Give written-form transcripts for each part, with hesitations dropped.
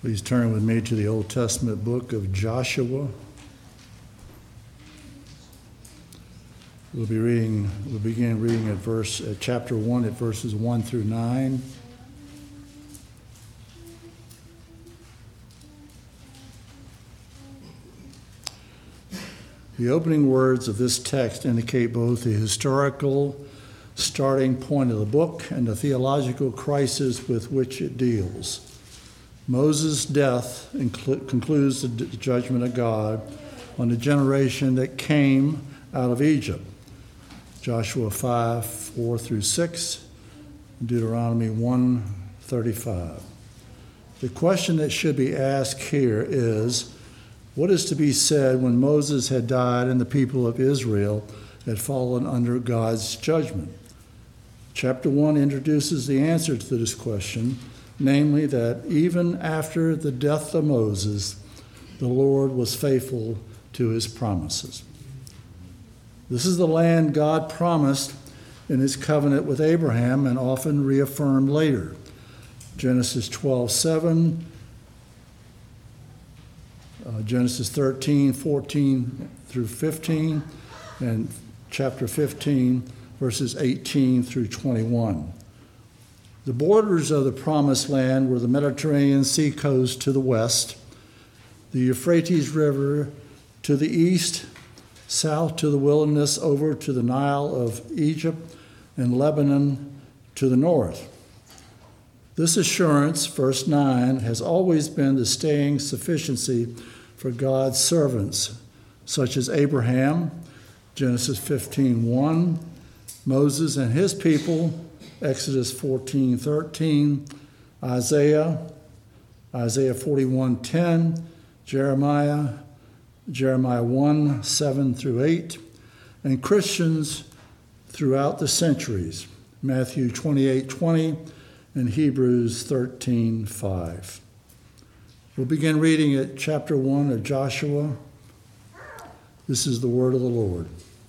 Please turn with me to the Old Testament book of Joshua. We'll begin reading at chapter 1 at verses 1 through 9. The opening words of this text indicate both the historical starting point of the book and the theological crisis with which it deals. Moses' death concludes the judgment of God on the generation that came out of Egypt. Joshua 5, 4 through 6, Deuteronomy 1:35. The question that should be asked here is, what is to be said when Moses had died and the people of Israel had fallen under God's judgment? Chapter 1 introduces the answer to this question, namely that even after the death of Moses, the Lord was faithful to his promises. This is the land God promised in his covenant with Abraham and often reaffirmed later. Genesis 12:7, Genesis 13, 14 through 15, and chapter 15, verses 18 through 21. The borders of the Promised Land were the Mediterranean Sea coast to the west, the Euphrates River to the east, south to the wilderness over to the Nile of Egypt, and Lebanon to the north. This assurance, verse 9, has always been the staying sufficiency for God's servants, such as Abraham, Genesis 15:1, Moses and his people, Exodus 14:13, Isaiah 41:10, Jeremiah 1:7 through 8, and Christians throughout the centuries, Matthew 28:20 and Hebrews 13:5. We'll begin reading at chapter 1 of Joshua. This is the word of the Lord.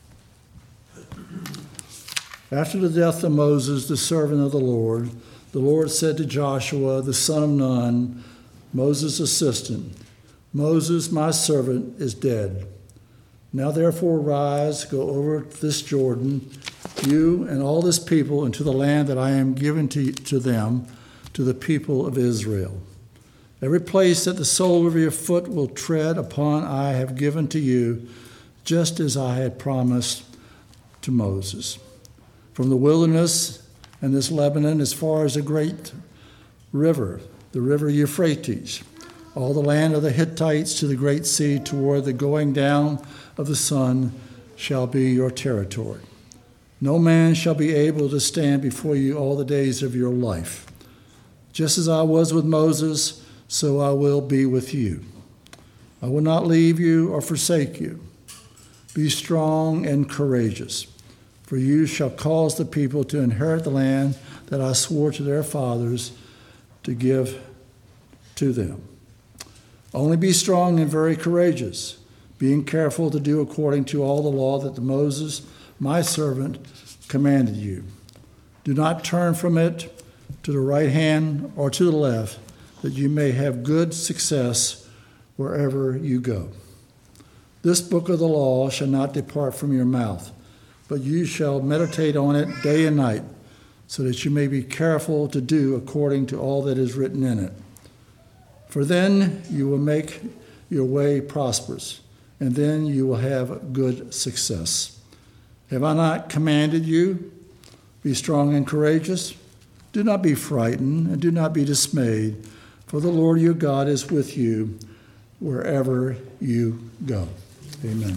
After the death of Moses, the servant of the Lord said to Joshua, the son of Nun, Moses' assistant, Moses, my servant, is dead. Now therefore rise, go over this Jordan, you and all this people, into the land that I am giving to them, to the people of Israel. Every place that the sole of your foot will tread upon I have given to you, just as I had promised to Moses. From the wilderness and this Lebanon as far as the great river, the river Euphrates, all the land of the Hittites to the great sea toward the going down of the sun shall be your territory. No man shall be able to stand before you all the days of your life. Just as I was with Moses, so I will be with you. I will not leave you or forsake you. Be strong and courageous, for you shall cause the people to inherit the land that I swore to their fathers to give to them. Only be strong and very courageous, being careful to do according to all the law that Moses, my servant, commanded you. Do not turn from it to the right hand or to the left, that you may have good success wherever you go. This book of the law shall not depart from your mouth, but you shall meditate on it day and night, so that you may be careful to do according to all that is written in it. For then you will make your way prosperous, and then you will have good success. Have I not commanded you? Be strong and courageous. Do not be frightened, and do not be dismayed, for the Lord your God is with you wherever you go. Amen.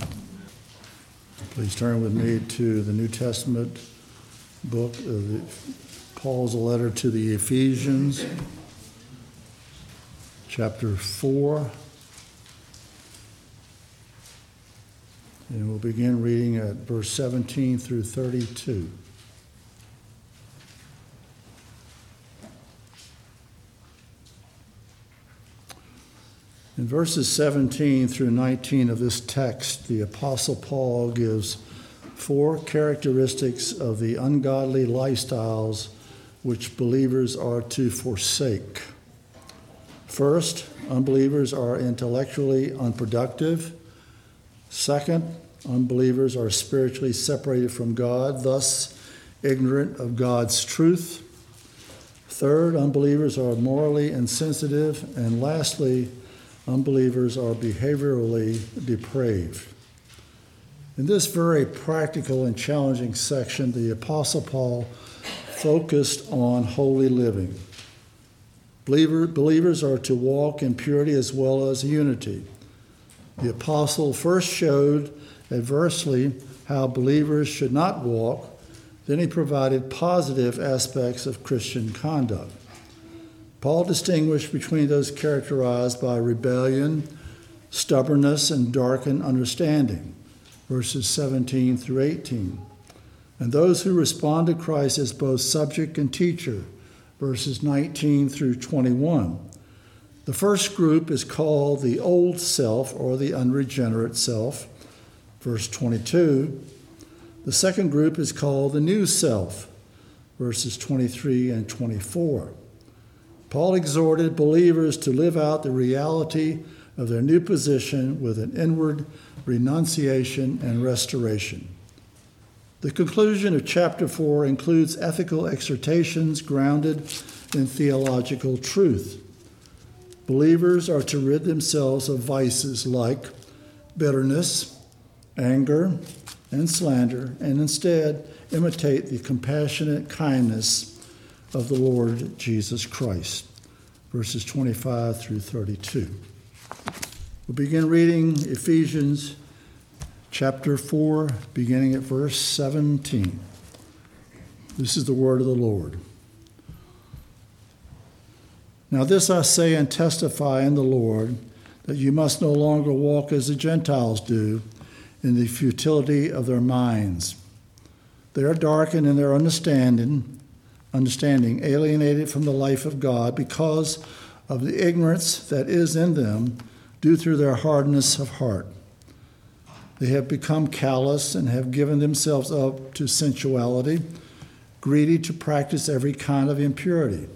Please turn with me to the New Testament book of Paul's letter to the Ephesians, chapter 4. And we'll begin reading at verse 17 through 32. In verses 17 through 19 of this text, the Apostle Paul gives 4 characteristics of the ungodly lifestyles which believers are to forsake. First, unbelievers are intellectually unproductive. Second, unbelievers are spiritually separated from God, thus ignorant of God's truth. Third, unbelievers are morally insensitive. And lastly, unbelievers are behaviorally depraved. In this very practical and challenging section, the Apostle Paul focused on holy living. Believers are to walk in purity as well as unity. The apostle first showed adversely how believers should not walk. Then he provided positive aspects of Christian conduct. Paul distinguished between those characterized by rebellion, stubbornness, and darkened understanding, verses 17 through 18, and those who respond to Christ as both subject and teacher, verses 19 through 21. The first group is called the old self, or the unregenerate self, verse 22. The second group is called the new self, verses 23 and 24. Paul exhorted believers to live out the reality of their new position with an inward renunciation and restoration. The conclusion of chapter 4 includes ethical exhortations grounded in theological truth. Believers are to rid themselves of vices like bitterness, anger, and slander, and instead imitate the compassionate kindness of the Lord Jesus Christ. Verses 25 through 32. We'll begin reading Ephesians chapter 4, beginning at verse 17. This is the word of the Lord. Now this I say and testify in the Lord, that you must no longer walk as the Gentiles do, in the futility of their minds. They are darkened in their understanding, alienated from the life of God because of the ignorance that is in them due through their hardness of heart. They have become callous and have given themselves up to sensuality, greedy to practice every kind of impurity.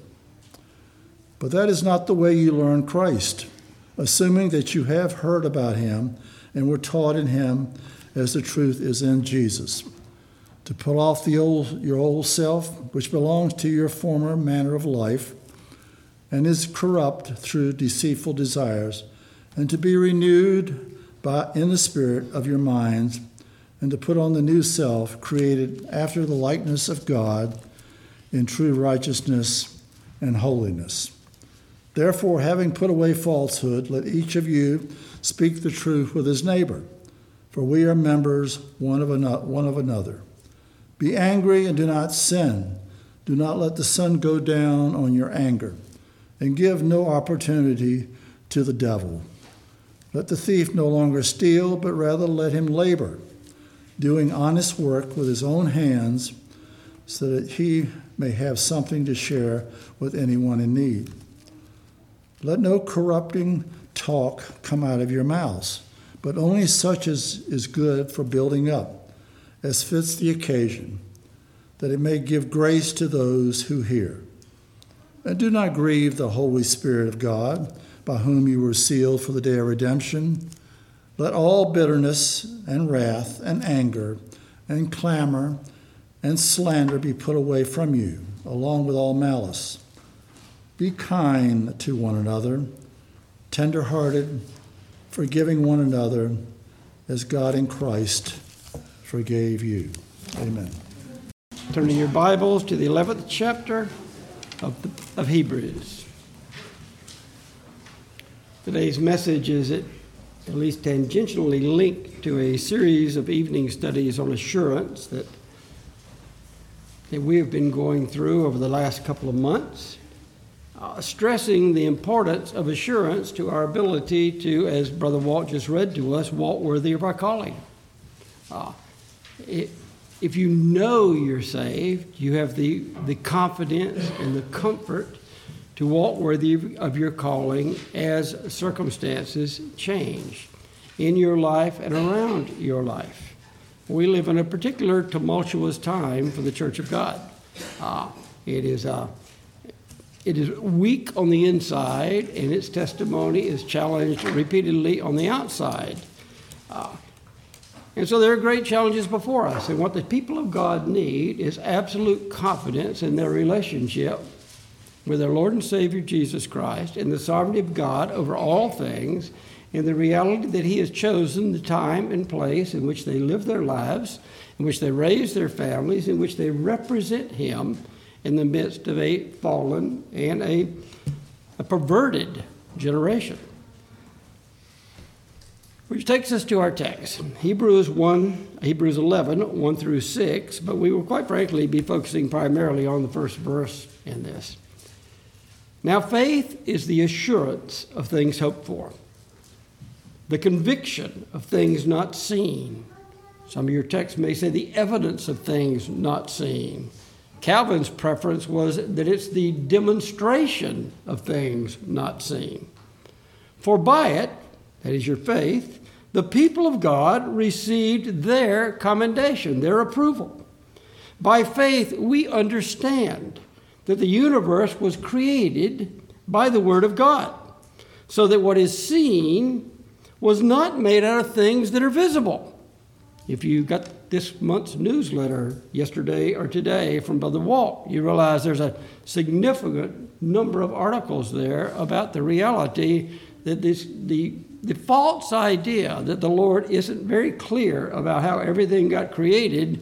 But that is not the way you learn Christ, assuming that you have heard about him and were taught in him as the truth is in Jesus, to put off your old self, which belongs to your former manner of life and is corrupt through deceitful desires, and to be renewed in the spirit of your minds, and to put on the new self, created after the likeness of God in true righteousness and holiness. Therefore, having put away falsehood, let each of you speak the truth with his neighbor, for we are members one of another. Be angry and do not sin. Do not let the sun go down on your anger, and give no opportunity to the devil. Let the thief no longer steal, but rather let him labor, doing honest work with his own hands, so that he may have something to share with anyone in need. Let no corrupting talk come out of your mouths, but only such as is good for building up, as fits the occasion, that it may give grace to those who hear. And do not grieve the Holy Spirit of God, by whom you were sealed for the day of redemption. Let all bitterness and wrath and anger and clamor and slander be put away from you, along with all malice. Be kind to one another, tender-hearted, forgiving one another, as God in Christ forgave you. Amen. Turn to your Bibles to the 11th chapter of Hebrews. Today's message is at least tangentially linked to a series of evening studies on assurance that we have been going through over the last couple of months, stressing the importance of assurance to our ability to, as Brother Walt just read to us, walk worthy of our calling. If you know you're saved, you have the confidence and the comfort to walk worthy of your calling as circumstances change in your life and around your life. We live in a particular tumultuous time for the Church of God. It It is weak on the inside, and its testimony is challenged repeatedly on the outside. And so there are great challenges before us. And what the people of God need is absolute confidence in their relationship with their Lord and Savior Jesus Christ, and the sovereignty of God over all things, and the reality that He has chosen the time and place in which they live their lives, in which they raise their families, in which they represent Him in the midst of a fallen and a perverted generation. Which takes us to our text, Hebrews 11, 1 through 6, but we will quite frankly be focusing primarily on the first verse in this. Now faith is the assurance of things hoped for, the conviction of things not seen. Some of your texts may say the evidence of things not seen. Calvin's preference was that it's the demonstration of things not seen. For by it, that is your faith, the people of God received their commendation, their approval. By faith, we understand that the universe was created by the Word of God, so that what is seen was not made out of things that are visible. If you got this month's newsletter yesterday or today from Brother Walt, you realize there's a significant number of articles there about the reality that the false idea that the Lord isn't very clear about how everything got created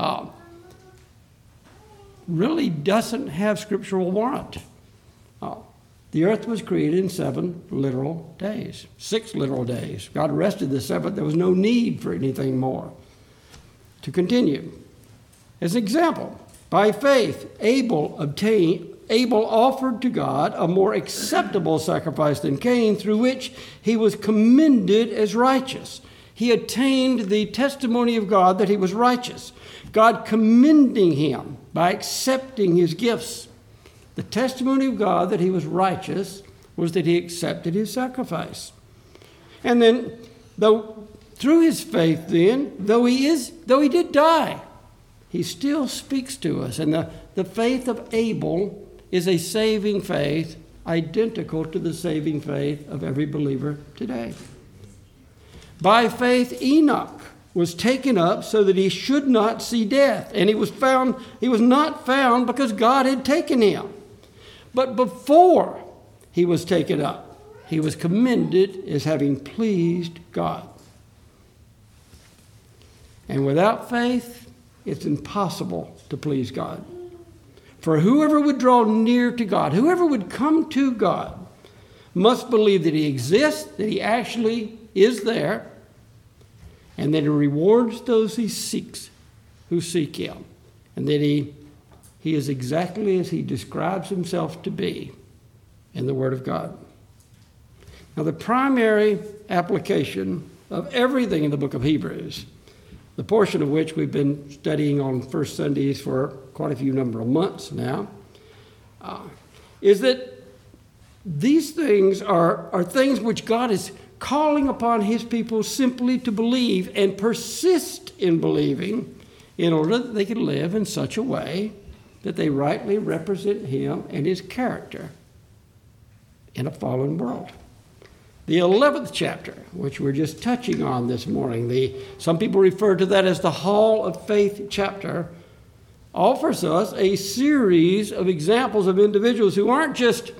really doesn't have scriptural warrant. The earth was created in 7 literal days, 6 literal days. God rested the 7th. There was no need for anything more. To continue, as an example, by faith, Abel offered to God a more acceptable sacrifice than Cain, through which he was commended as righteous. He attained the testimony of God that he was righteous, God commending him by accepting his gifts. The testimony of God that he was righteous was that he accepted his sacrifice. And then, through his faith then, though he did die, he still speaks to us. And the faith of Abel is a saving faith, identical to the saving faith of every believer today. By faith, Enoch was taken up so that he should not see death. And he was not found because God had taken him. But before he was taken up, he was commended as having pleased God. And without faith, it's impossible to please God. For whoever would draw near to God, whoever would come to God, must believe that He exists, that He actually is there, and that He rewards those who seek Him, and that He is exactly as He describes Himself to be in the Word of God. Now, the primary application of everything in the book of Hebrews, the portion of which we've been studying on first Sundays for quite a few number of months now, is that these things are things which God is calling upon His people simply to believe and persist in believing in order that they can live in such a way that they rightly represent Him and His character in a fallen world. The 11th chapter, which we're just touching on this morning, some people refer to that as the Hall of Faith chapter, offers us a series of examples of individuals who aren't just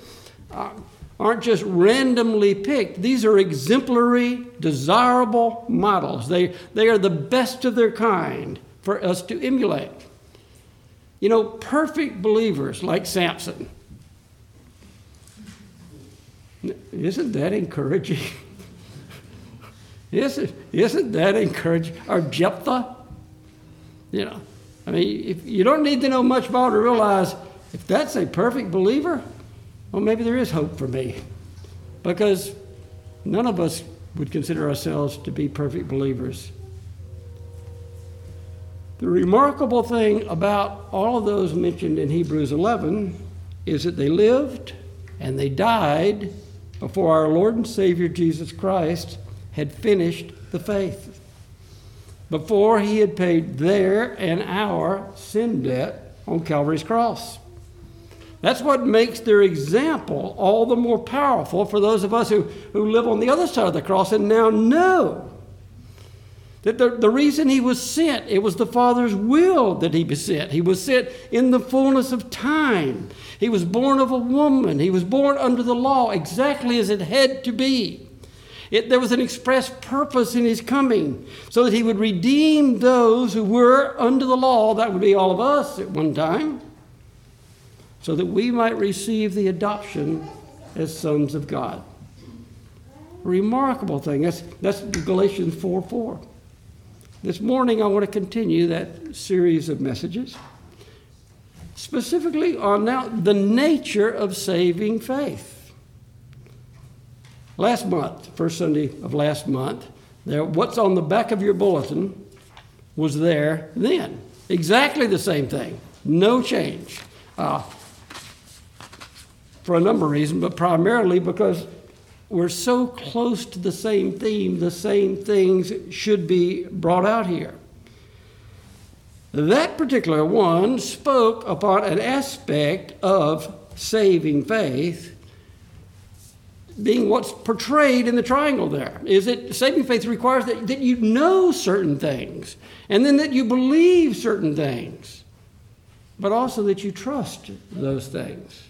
randomly picked. These are exemplary, desirable models. They are the best of their kind for us to emulate. You know, perfect believers like Samson. Isn't that encouraging? Isn't that encouraging? Or Jephthah? You know, I mean, if you don't need to know much about to realize if that's a perfect believer, well, maybe there is hope for me. Because none of us would consider ourselves to be perfect believers. The remarkable thing about all of those mentioned in Hebrews 11 is that they lived and they died before our Lord and Savior Jesus Christ had finished the faith, before He had paid their and our sin debt on Calvary's cross. That's what makes their example all the more powerful for those of us who live on the other side of the cross and now know that the reason he was sent, it was the Father's will that he be sent. He was sent in the fullness of time. He was born of a woman. He was born under the law, exactly as it had to be. There was an express purpose in his coming, so that he would redeem those who were under the law, that would be all of us at one time, so that we might receive the adoption as sons of God. A remarkable thing. That's Galatians 4:4. This morning I want to continue that series of messages, specifically on now the nature of saving faith. Last month, first Sunday of last month, what's on the back of your bulletin was there then. Exactly the same thing. No change. For a number of reasons, but primarily because we're so close to the same theme, the same things should be brought out here. That particular one spoke upon an aspect of saving faith being what's portrayed in the triangle there. Is that saving faith requires that you know certain things, and then that you believe certain things, but also that you trust those things.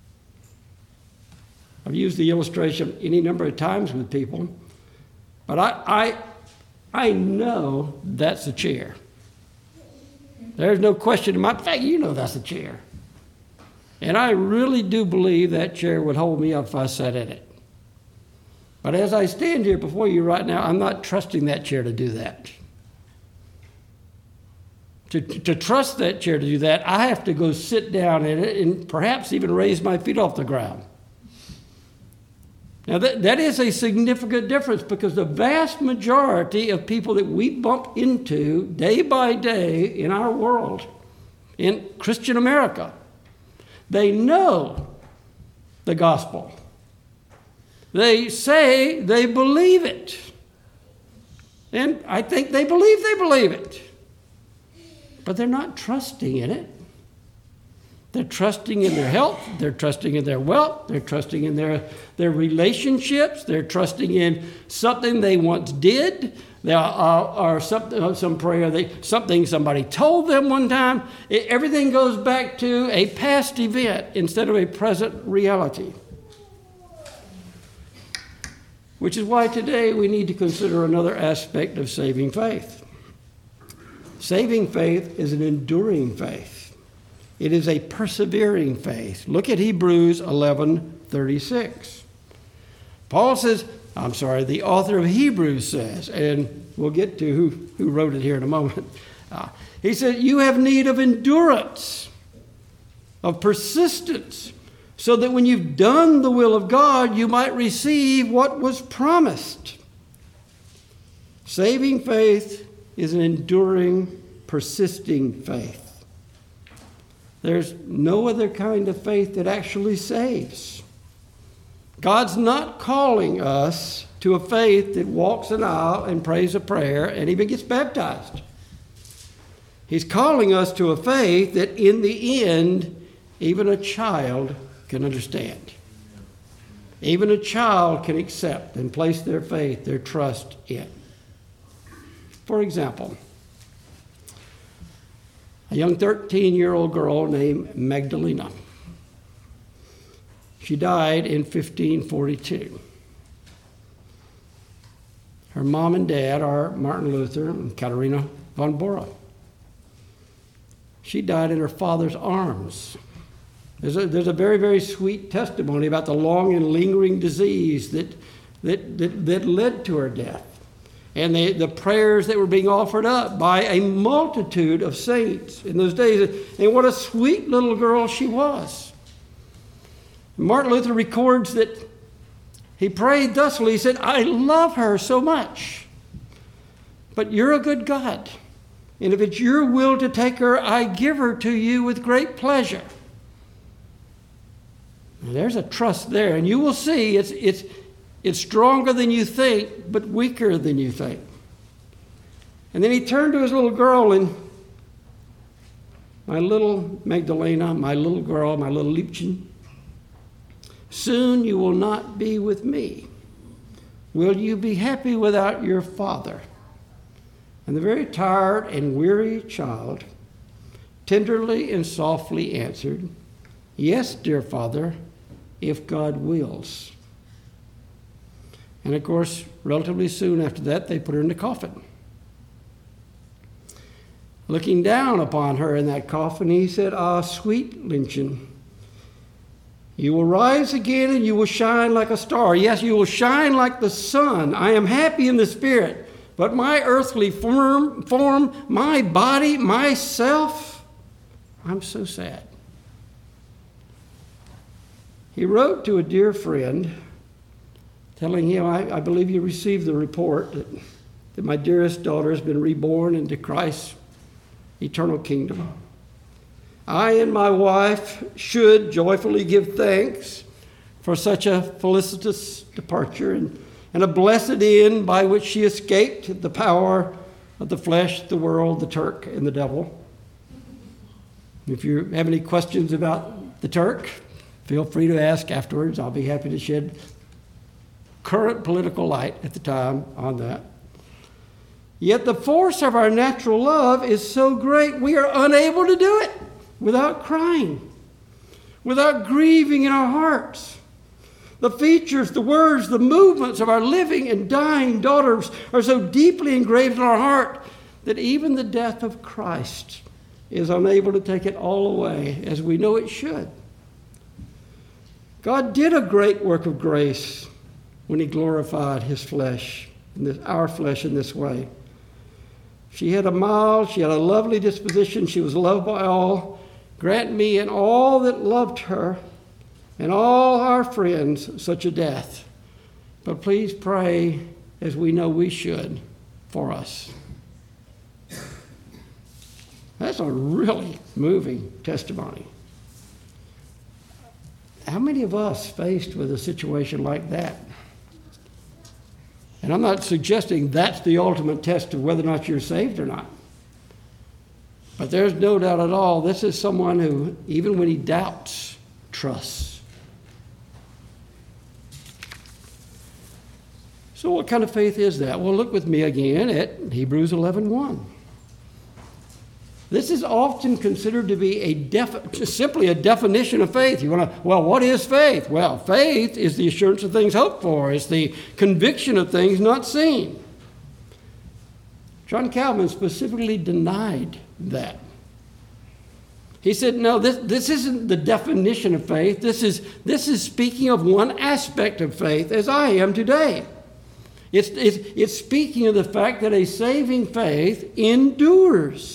I've used the illustration any number of times with people, but I know that's a chair. There's no question in my fact, you know that's a chair. And I really do believe that chair would hold me up if I sat in it. But as I stand here before you right now, I'm not trusting that chair to do that. To trust that chair to do that, I have to go sit down in it and perhaps even raise my feet off the ground. Now, that is a significant difference, because the vast majority of people that we bump into day by day in our world, in Christian America, they know the gospel. They say they believe it. And I think they believe it. But they're not trusting in it. They're trusting in their health. They're trusting in their wealth. They're trusting in their relationships. They're trusting in something they once did, or some prayer, something somebody told them one time. Everything goes back to a past event instead of a present reality. Which is why today we need to consider another aspect of saving faith. Saving faith is an enduring faith. It is a persevering faith. Look at Hebrews 11:36. The author of Hebrews says, and we'll get to who wrote it here in a moment. He said, you have need of endurance, of persistence, so that when you've done the will of God, you might receive what was promised. Saving faith is an enduring, persisting faith. There's no other kind of faith that actually saves. God's not calling us to a faith that walks an aisle and prays a prayer and even gets baptized. He's calling us to a faith that in the end, even a child can understand. Even a child can accept and place their faith, their trust in. For example, a young 13-year-old girl named Magdalena. She died in 1542. Her mom and dad are Martin Luther and Katharina von Bora. She died in her father's arms. There's a very, very sweet testimony about the long and lingering disease that led to her death, and the prayers that were being offered up by a multitude of saints in those days. And what a sweet little girl she was. Martin Luther records that he prayed thusly. He said, I love her so much, but you're a good God. And if it's your will to take her, I give her to you with great pleasure. And there's a trust there. And you will see it's stronger than you think, but weaker than you think. And then he turned to his little girl and my little Magdalena, my little girl, my little Liebchen, soon you will not be with me. Will you be happy without your father?" And the very tired and weary child tenderly and softly answered, "Yes, dear Father, if God wills." And of course, relatively soon after that, they put her in the coffin. Looking down upon her in that coffin, he said, "Ah, sweet Liebchen, you will rise again and you will shine like a star. Yes, you will shine like the sun. I am happy in the spirit, but my earthly form, my body, myself, I'm so sad." He wrote to a dear friend, telling him, I believe you received the report that my dearest daughter has been reborn into Christ's eternal kingdom. I and my wife should joyfully give thanks for such a felicitous departure and a blessed end by which she escaped the power of the flesh, the world, the Turk, and the devil. If you have any questions about the Turk, feel free to ask afterwards. I'll be happy to shed current political light at the time on that. Yet the force of our natural love is so great, we are unable to do it without crying, without grieving in our hearts. The features, the words, the movements of our living and dying daughters are so deeply engraved in our heart that even the death of Christ is unable to take it all away as we know it should. God did a great work of grace when he glorified his flesh, our flesh in this way. She had a lovely disposition. She was loved by all. Grant me and all that loved her and all our friends such a death. But please pray, as we know we should, for us. That's a really moving testimony. How many of us faced with a situation like that? And I'm not suggesting that's the ultimate test of whether or not you're saved or not. But there's no doubt at all, this is someone who, even when he doubts, trusts. So what kind of faith is that? Well, look with me again at Hebrews 11:1. This is often considered to be simply a definition of faith. What is faith? Well, faith is the assurance of things hoped for. It's the conviction of things not seen. John Calvin specifically denied that. He said, no, this isn't the definition of faith. This is speaking of one aspect of faith, as I am today. It's speaking of the fact that a saving faith endures.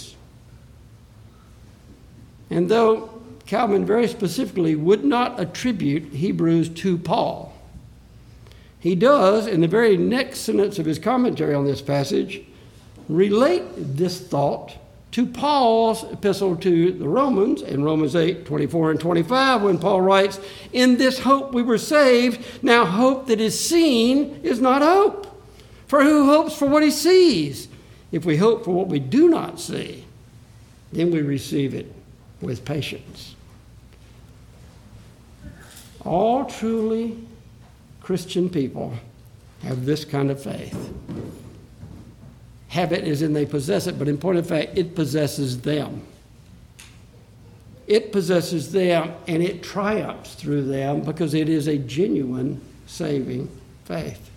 And though Calvin very specifically would not attribute Hebrews to Paul, he does, in the very next sentence of his commentary on this passage, relate this thought to Paul's epistle to the Romans in Romans 8:24 and 25, when Paul writes, "In this hope we were saved. Now hope that is seen is not hope. For who hopes for what he sees? If we hope for what we do not see, then we receive it with patience." All truly Christian people have this kind of faith. Have it as in they possess it, but in point of fact, it possesses them. It possesses them, and it triumphs through them because it is a genuine saving faith.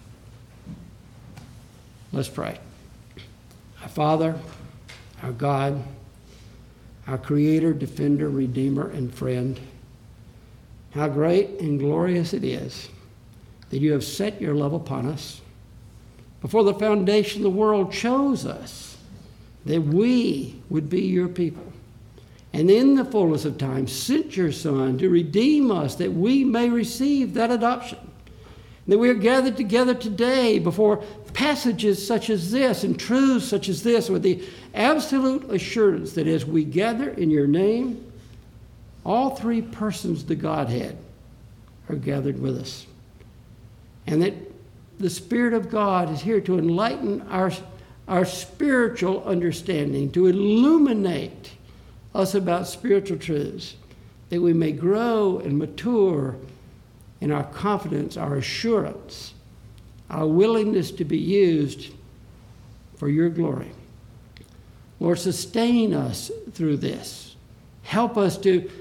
Let's pray. Our Father, our God, our Creator, Defender, Redeemer, and Friend, how great and glorious it is that you have set your love upon us. Before the foundation of the world chose us, that we would be your people. And in the fullness of time, sent your Son to redeem us, that we may receive that adoption. That we are gathered together today before passages such as this and truths such as this with the absolute assurance that as we gather in your name, all three persons of the Godhead are gathered with us. And that the Spirit of God is here to enlighten our spiritual understanding, to illuminate us about spiritual truths, that we may grow and mature in our confidence, our assurance, our willingness to be used for your glory. Lord, sustain us through this. Help us to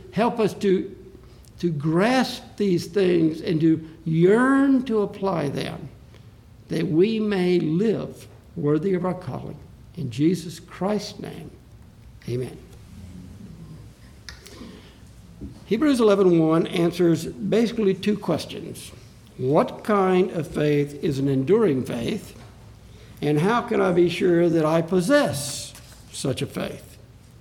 grasp these things and to yearn to apply them, that we may live worthy of our calling. In Jesus Christ's name, amen. Hebrews 11:1 answers basically two questions. What kind of faith is an enduring faith? And how can I be sure that I possess such a faith?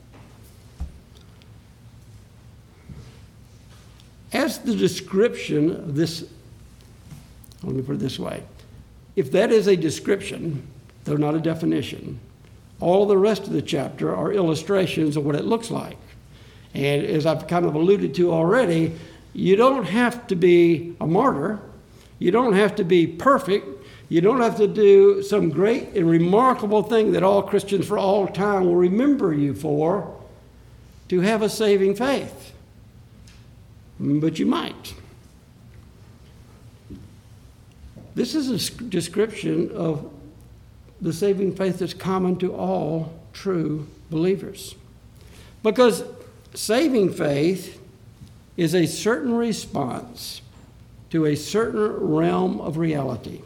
As the description of this, let me put it this way. If that is a description, though not a definition, all the rest of the chapter are illustrations of what it looks like. And as I've kind of alluded to already, you don't have to be a martyr. You don't have to be perfect. You don't have to do some great and remarkable thing that all Christians for all time will remember you for to have a saving faith. But you might. This is a description of the saving faith that's common to all true believers. Because saving faith is a certain response to a certain realm of reality,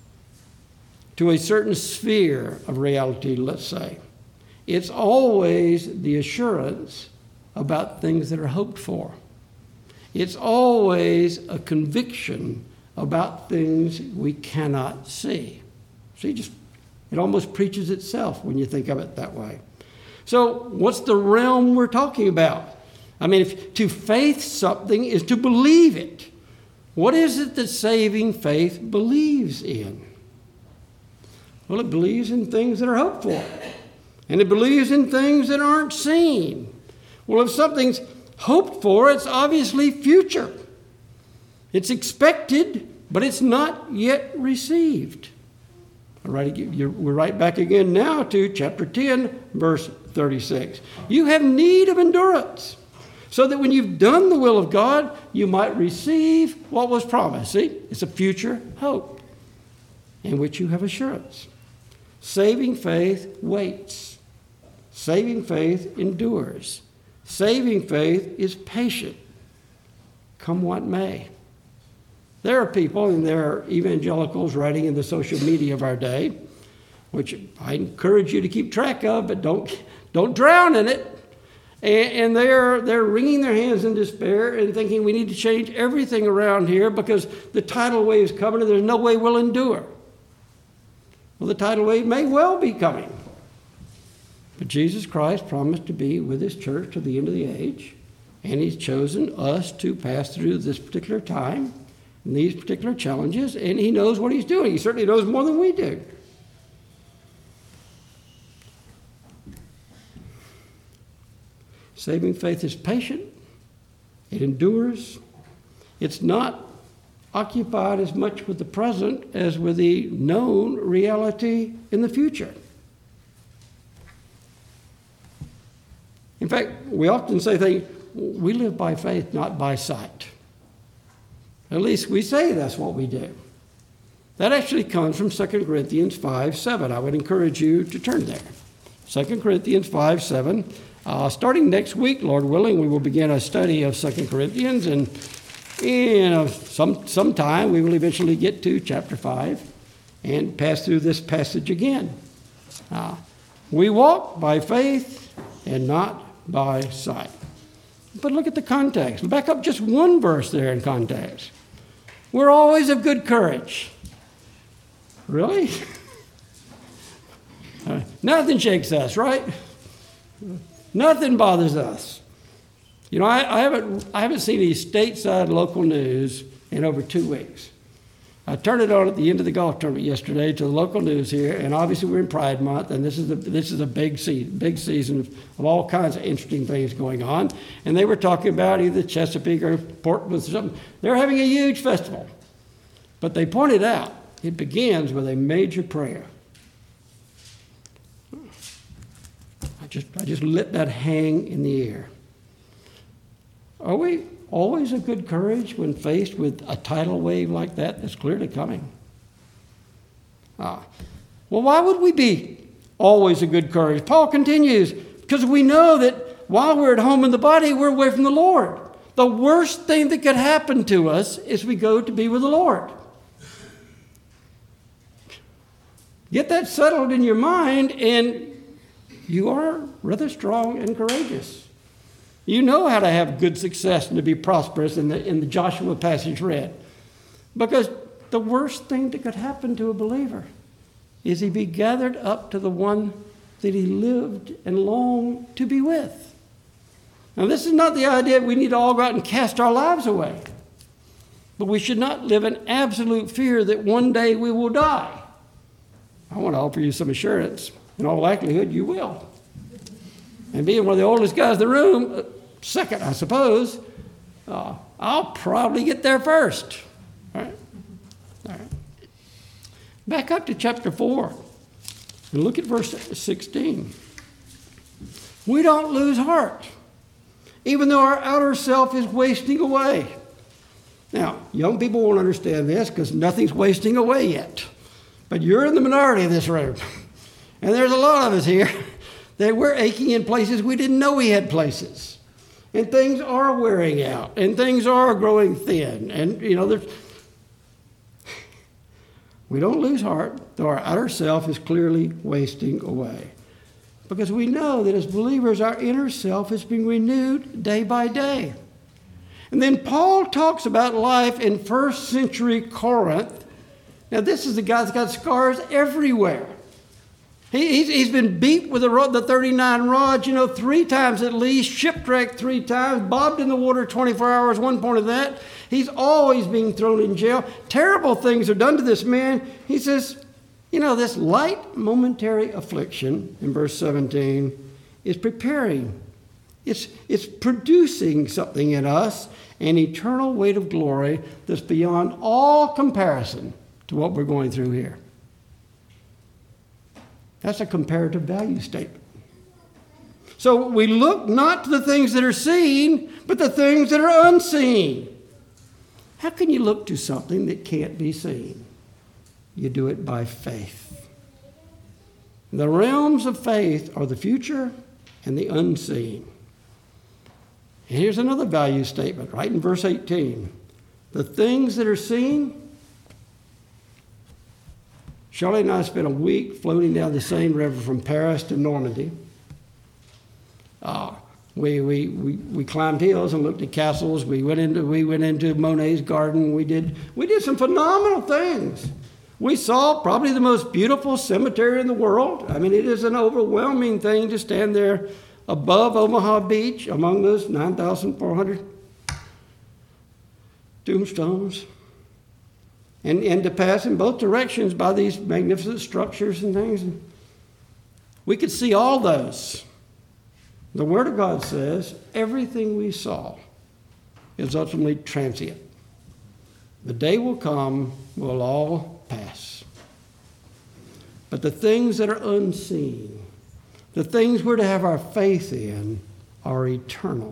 to a certain sphere of reality, let's say. It's always the assurance about things that are hoped for. It's always a conviction about things we cannot see. See, it almost preaches itself when you think of it that way. So what's the realm we're talking about? I mean, to faith something is to believe it. What is it that saving faith believes in? Well, it believes in things that are hoped for. And it believes in things that aren't seen. Well, if something's hoped for, it's obviously future. It's expected, but it's not yet received. All right, we're right back again now to chapter 10, verse 36. You have need of endurance, so that when you've done the will of God, you might receive what was promised. See, it's a future hope in which you have assurance. Saving faith waits. Saving faith endures. Saving faith is patient, come what may. There are people, and there are evangelicals writing in the social media of our day, which I encourage you to keep track of, but don't drown in it. And they're wringing their hands in despair and thinking we need to change everything around here because the tidal wave is coming and there's no way we'll endure. Well, the tidal wave may well be coming. But Jesus Christ promised to be with his church to the end of the age, and he's chosen us to pass through this particular time and these particular challenges, and he knows what he's doing. He certainly knows more than we do. Saving faith is patient. It endures. It's not occupied as much with the present as with the known reality in the future. In fact, we often say things, we live by faith, not by sight. At least we say that's what we do. That actually comes from 2 Corinthians 5:7. I would encourage you to turn there. 2 Corinthians 5:7. Starting next week, Lord willing, we will begin a study of 2 Corinthians, and sometime we will eventually get to chapter 5 and pass through this passage again. We walk by faith and not by sight. But look at the context. Back up just one verse there in context. We're always of good courage. Really? Nothing shakes us, right? Nothing bothers us. You know, I haven't seen any stateside local news in over 2 weeks. I turned it on at the end of the golf tournament yesterday to the local news here, and obviously we're in Pride Month, and this is a big season of all kinds of interesting things going on. And they were talking about either Chesapeake or Portland or something. They're having a huge festival. But they pointed out it begins with a major prayer. I just let that hang in the air. Are we always of good courage when faced with a tidal wave like that that's clearly coming? Well, why would we be always of good courage? Paul continues, because we know that while we're at home in the body, we're away from the Lord. The worst thing that could happen to us is we go to be with the Lord. Get that settled in your mind, and you are rather strong and courageous. You know how to have good success and to be prosperous in the Joshua passage read. Because the worst thing that could happen to a believer is he be gathered up to the one that he lived and longed to be with. Now, this is not the idea we need to all go out and cast our lives away. But we should not live in absolute fear that one day we will die. I want to offer you some assurance. In all likelihood, you will. And being one of the oldest guys in the room, second, I suppose, I'll probably get there first. All right. Back up to chapter 4 and look at verse 16. We don't lose heart, even though our outer self is wasting away. Now, young people won't understand this because nothing's wasting away yet. But you're in the minority of this room. And there's a lot of us here that we're aching in places we didn't know we had places. And things are wearing out. And things are growing thin. And, we don't lose heart, though our outer self is clearly wasting away. Because we know that as believers, our inner self is being renewed day by day. And then Paul talks about life in first century Corinth. Now, this is the guy that's got scars everywhere. He's been beat with the 39 rods, 3 times at least, shipwrecked 3 times, bobbed in the water 24 hours, one point of that. He's always being thrown in jail. Terrible things are done to this man. He says, this light momentary affliction, in verse 17, is preparing. It's producing something in us, an eternal weight of glory that's beyond all comparison to what we're going through here. That's a comparative value statement. So we look not to the things that are seen, but the things that are unseen. How can you look to something that can't be seen? You do it by faith. The realms of faith are the future and the unseen. And here's another value statement, right in verse 18. The things that are seen. Shirley and I spent a week floating down the Seine River from Paris to Normandy. We climbed hills and looked at castles. We went into Monet's garden. We did some phenomenal things. We saw probably the most beautiful cemetery in the world. I mean, it is an overwhelming thing to stand there above Omaha Beach among those 9,400 tombstones. And to pass in both directions by these magnificent structures and things. And we could see all those. The Word of God says everything we saw is ultimately transient. The day will come, we'll all pass. But the things that are unseen, the things we're to have our faith in, are eternal.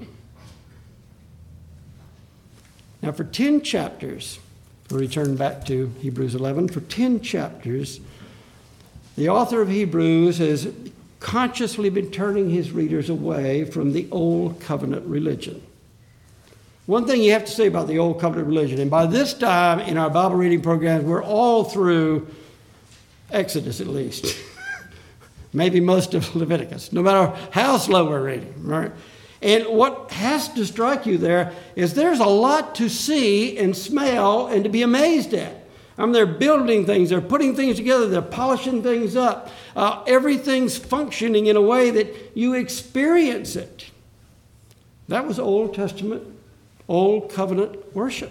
Now, for 10 chapters, we'll return back to Hebrews 11. For 10 chapters, the author of Hebrews has consciously been turning his readers away from the Old Covenant religion. One thing you have to say about the Old Covenant religion, and by this time in our Bible reading programs, we're all through Exodus at least, maybe most of Leviticus, no matter how slow we're reading, right? And what has to strike you there is there's a lot to see and smell and to be amazed at. I mean, they're building things, they're putting things together, they're polishing things up. Everything's functioning in a way that you experience it. That was Old Testament, Old Covenant worship.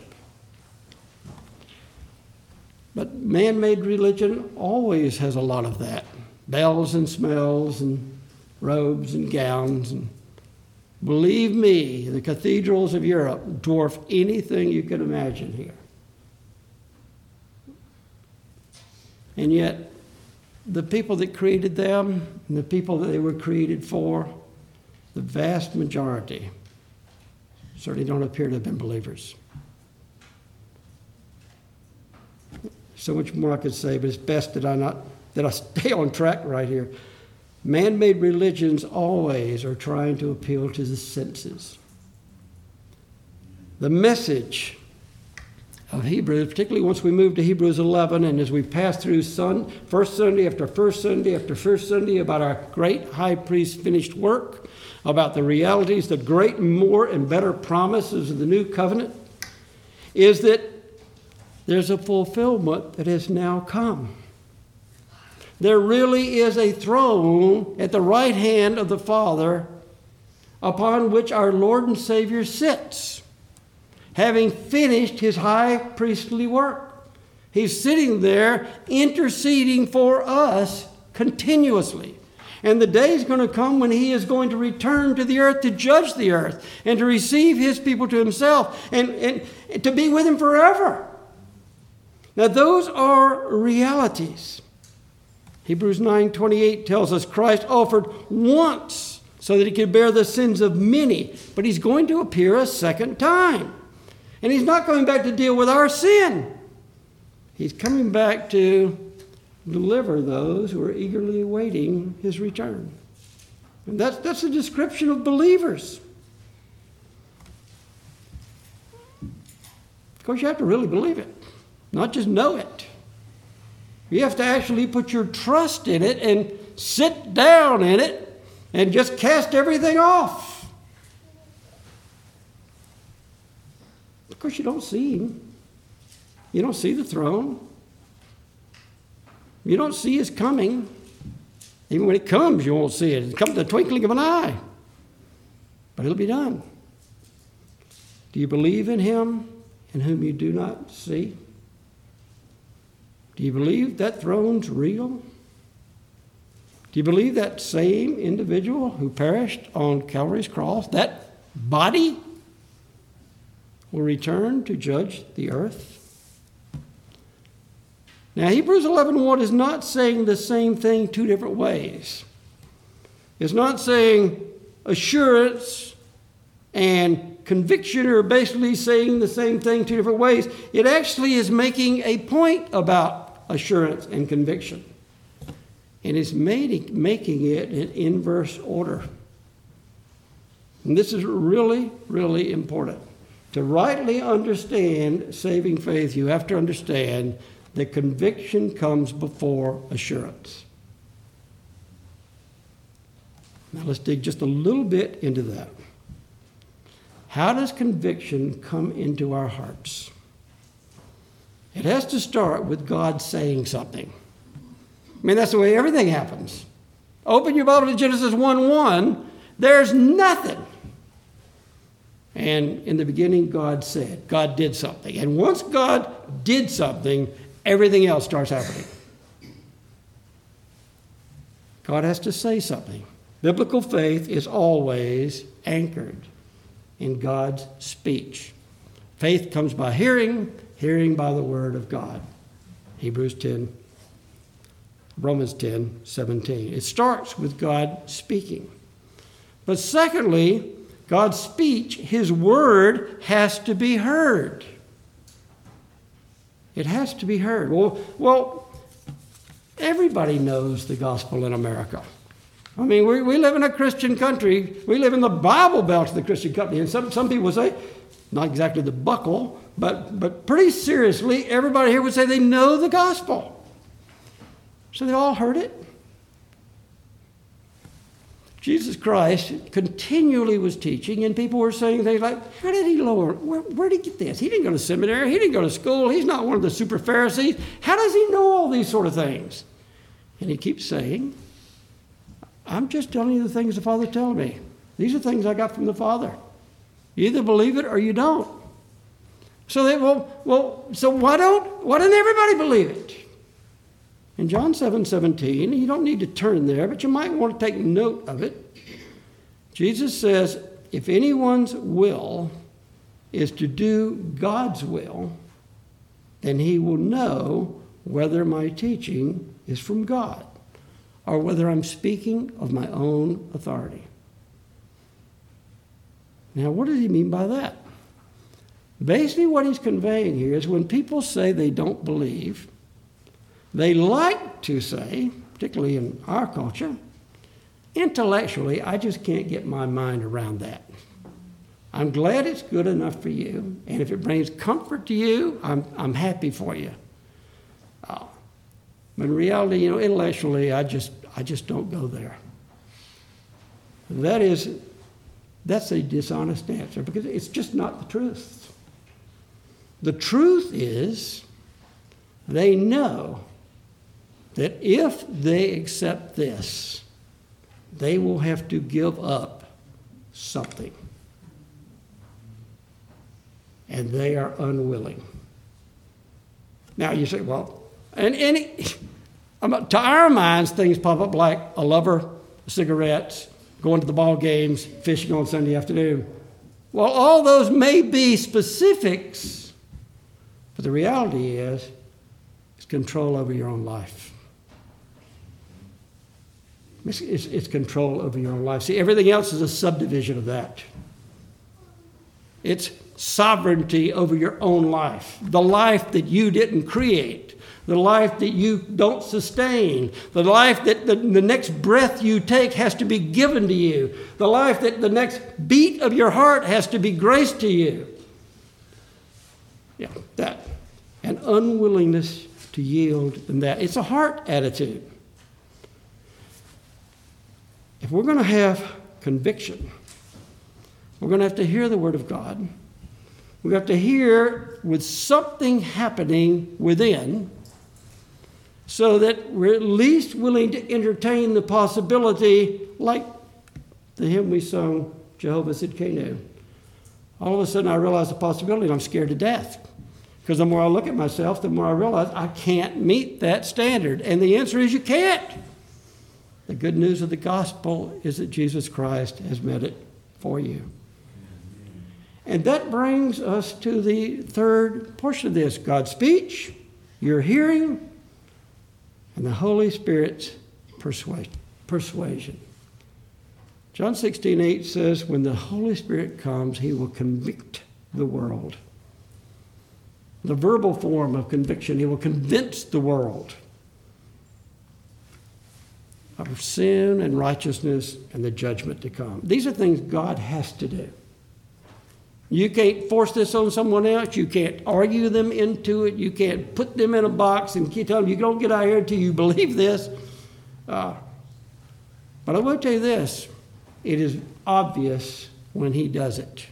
But man-made religion always has a lot of that. Bells and smells and robes and gowns. And believe me, the cathedrals of Europe dwarf anything you can imagine here. And yet, the people that created them and the people that they were created for, the vast majority certainly don't appear to have been believers. So much more I could say, but it's best that I stay on track right here. Man-made religions always are trying to appeal to the senses. The message of Hebrews, particularly once we move to Hebrews 11, and as we pass through first Sunday after first Sunday after first Sunday about our great high priest finished work, about the realities, the great more and better promises of the new covenant, is that there's a fulfillment that has now come. There really is a throne at the right hand of the Father upon which our Lord and Savior sits, having finished his high priestly work. He's sitting there interceding for us continuously. And the day is going to come when he is going to return to the earth to judge the earth and to receive his people to himself and to be with him forever. Now, those are realities. Hebrews 9:28 tells us Christ offered once so that he could bear the sins of many, but he's going to appear a second time. And he's not coming back to deal with our sin. He's coming back to deliver those who are eagerly awaiting his return. And that's a description of believers. Of course, you have to really believe it, not just know it. You have to actually put your trust in it and sit down in it and just cast everything off. Of course, you don't see him. You don't see the throne. You don't see his coming. Even when it comes, you won't see it. It comes in the twinkling of an eye. But it'll be done. Do you believe in him in whom you do not see? Do you believe that throne's real? Do you believe that same individual who perished on Calvary's cross, that body, will return to judge the earth? Now, Hebrews 11:1 is not saying the same thing two different ways. It's not saying assurance and conviction are basically saying the same thing two different ways. It actually is making a point about assurance and conviction. And it's making it in inverse order. And this is really, really important. To rightly understand saving faith, you have to understand that conviction comes before assurance. Now let's dig just a little bit into that. How does conviction come into our hearts? It has to start with God saying something. I mean, that's the way everything happens. Open your Bible to Genesis 1:1. There's nothing. And in the beginning, God said. God did something. And once God did something, everything else starts happening. God has to say something. Biblical faith is always anchored in God's speech. Faith comes by hearing, hearing by the word of God. Romans 10:17. It starts with God speaking. But secondly, God's speech, his word, has to be heard. It has to be heard. Well, everybody knows the gospel in America. I mean, we live in a Christian country. We live in the Bible Belt of the Christian country. And some people say, not exactly the buckle, but pretty seriously, everybody here would say they know the gospel. So they all heard it. Jesus Christ continually was teaching, and people were saying things like, how did he learn? Where did he get this? He didn't go to seminary. He didn't go to school. He's not one of the super Pharisees. How does he know all these sort of things? And he keeps saying, I'm just telling you the things the Father tells me. These are things I got from the Father. You either believe it or you don't. So so why don't everybody believe it? In John 7:17, you don't need to turn there, but you might want to take note of it. Jesus says, if anyone's will is to do God's will, then he will know whether my teaching is from God. or whether I'm speaking of my own authority. Now, what does he mean by that? Basically, what he's conveying here is when people say they don't believe, they like to say, particularly in our culture, intellectually, I just can't get my mind around that. I'm glad it's good enough for you, and if it brings comfort to you, I'm happy for you. But in reality, intellectually, I just don't go there. That's a dishonest answer because it's just not the truth. The truth is, they know that if they accept this, they will have to give up something. And they are unwilling. Now you say, well, to our minds, things pop up like a lover, cigarettes, going to the ball games, fishing on Sunday afternoon. Well, all those may be specifics, but the reality is it's control over your own life. It's control over your own life. See, everything else is a subdivision of that. It's sovereignty over your own life, the life that you didn't create, the life that you don't sustain, the life that the next breath you take has to be given to you, the life that the next beat of your heart has to be graced to you. Yeah, that. An unwillingness to yield in that. It's a heart attitude. If we're going to have conviction, we're going to have to hear the Word of God. We have to hear with something happening within so that we're at least willing to entertain the possibility, like the hymn we sung, Jehovah Tsidkenu. All of a sudden I realize the possibility and I'm scared to death. Because the more I look at myself, the more I realize I can't meet that standard. And the answer is you can't. The good news of the gospel is that Jesus Christ has met it for you. And that brings us to the third portion of this. God's speech, your hearing, and the Holy Spirit's persuasion. John 16:8 says, when the Holy Spirit comes, he will convict the world. The verbal form of conviction, he will convince the world of sin and righteousness and the judgment to come. These are things God has to do. You can't force this on someone else. You can't argue them into it. You can't put them in a box and tell them you don't get out here until you believe this. But I will tell you this. It is obvious when he does it.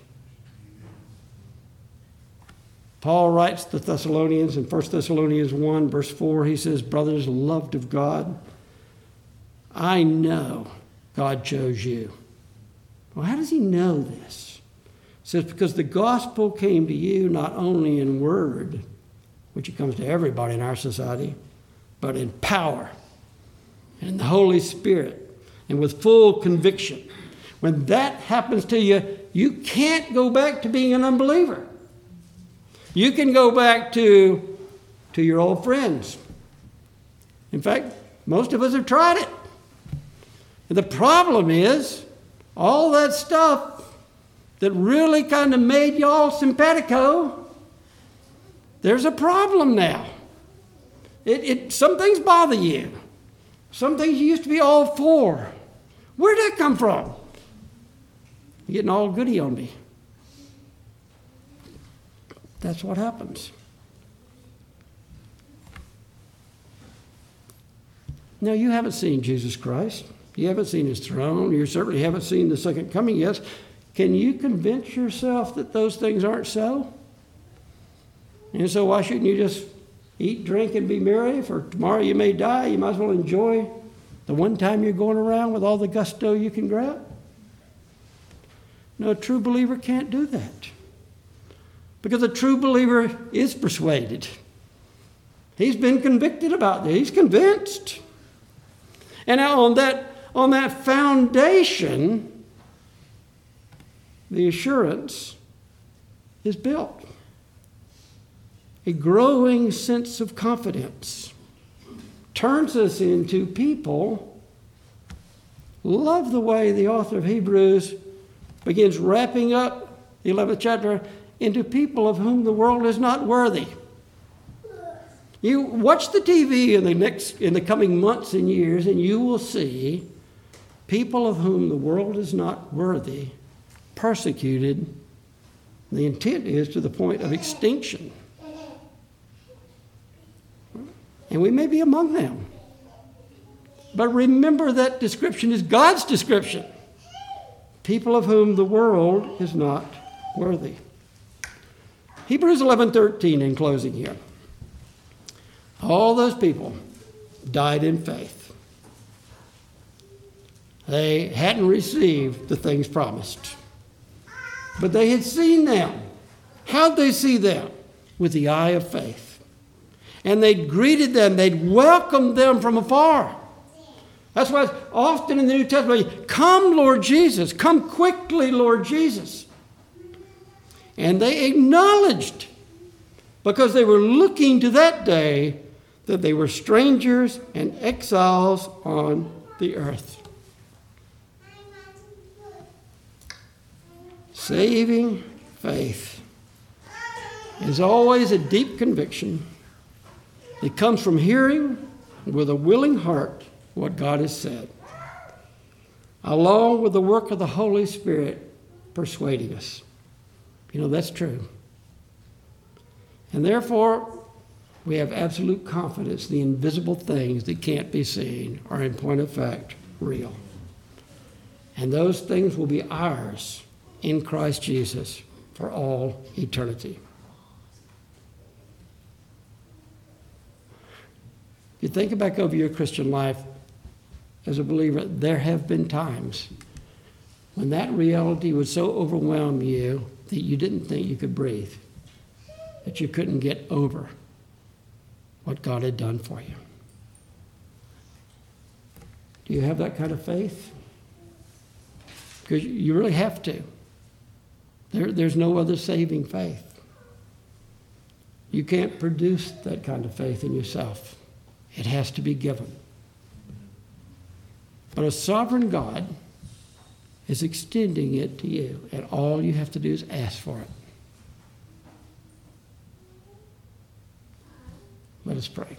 Paul writes to the Thessalonians in 1 Thessalonians 1, verse 4, he says, brothers loved of God, I know God chose you. Well, how does he know this? It says, because the gospel came to you not only in word, which it comes to everybody in our society, but in power and in the Holy Spirit and with full conviction. When that happens to you, you can't go back to being an unbeliever. You can go back to your old friends. In fact, most of us have tried it. And the problem is, all that stuff that really kind of made y'all simpatico, there's a problem now. Some things bother you. Some things you used to be all for. Where'd that come from? You're getting all goody on me. That's what happens. Now, you haven't seen Jesus Christ. You haven't seen his throne. You certainly haven't seen the second coming yet. Can you convince yourself that those things aren't so? And so why shouldn't you just eat, drink, and be merry? For tomorrow you may die. You might as well enjoy the one time you're going around with all the gusto you can grab. No, a true believer can't do that. Because a true believer is persuaded. He's been convicted about this. He's convinced. And now on that foundation, the assurance is built. A growing sense of confidence turns us into people Love the way the author of Hebrews begins wrapping up the 11th chapter into people of whom the world is not worthy. You watch the TV in the coming months and years, and you will see people of whom the world is not worthy, persecuted. The intent is to the point of extinction. And we may be among them. But remember that description is God's description. People of whom the world is not worthy. Hebrews 11:13 in closing here. All those people died in faith. They hadn't received the things promised, but they had seen them. How'd they see them? With the eye of faith. And they'd greeted them, they'd welcomed them from afar. That's why it's often in the New Testament, come, Lord Jesus, come quickly, Lord Jesus. And they acknowledged, because they were looking to that day, that they were strangers and exiles on the earth. Saving faith is always a deep conviction. It comes from hearing with a willing heart what God has said, along with the work of the Holy Spirit persuading us. You know, that's true. And therefore, we have absolute confidence the invisible things that can't be seen are, in point of fact, real. And those things will be ours in Christ Jesus for all eternity. If you think back over your Christian life as a believer, there have been times when that reality would so overwhelm you that you didn't think you could breathe, that you couldn't get over what God had done for you. Do you have that kind of faith? Because you really have to. There's no other saving faith. You can't produce that kind of faith in yourself. It has to be given. But a sovereign God is extending it to you, and all you have to do is ask for it. Let us pray.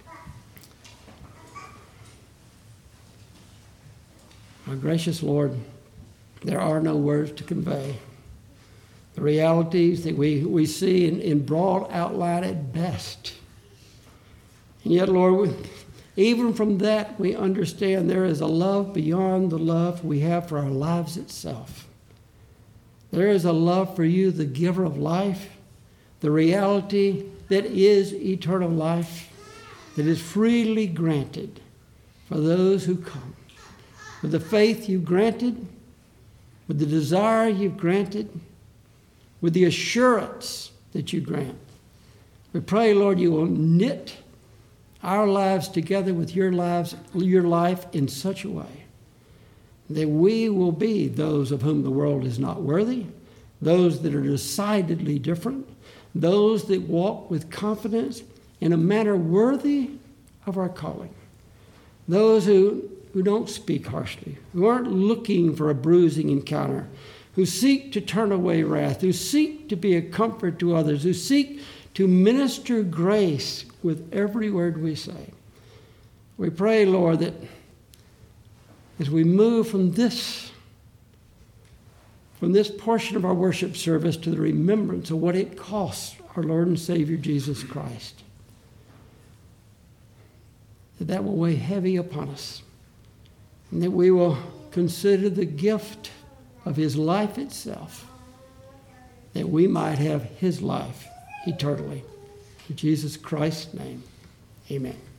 Our gracious Lord, there are no words to convey the realities that we see in broad outline at best. And yet, Lord, even from that we understand there is a love beyond the love we have for our lives itself. There is a love for you, the giver of life, the reality that is eternal life, that is freely granted for those who come. With the faith you've granted, with the desire you've granted, with the assurance that you grant. We pray, Lord, you will knit our lives together with your life in such a way that we will be those of whom the world is not worthy, those that are decidedly different, those that walk with confidence in a manner worthy of our calling, those who don't speak harshly, who aren't looking for a bruising encounter, who seek to turn away wrath, who seek to be a comfort to others, who seek to minister grace with every word we say. We pray, Lord, that as we move from this portion of our worship service to the remembrance of what it costs our Lord and Savior Jesus Christ, that will weigh heavy upon us, and that we will consider the gift of his life itself, that we might have his life eternally. In Jesus Christ's name, amen.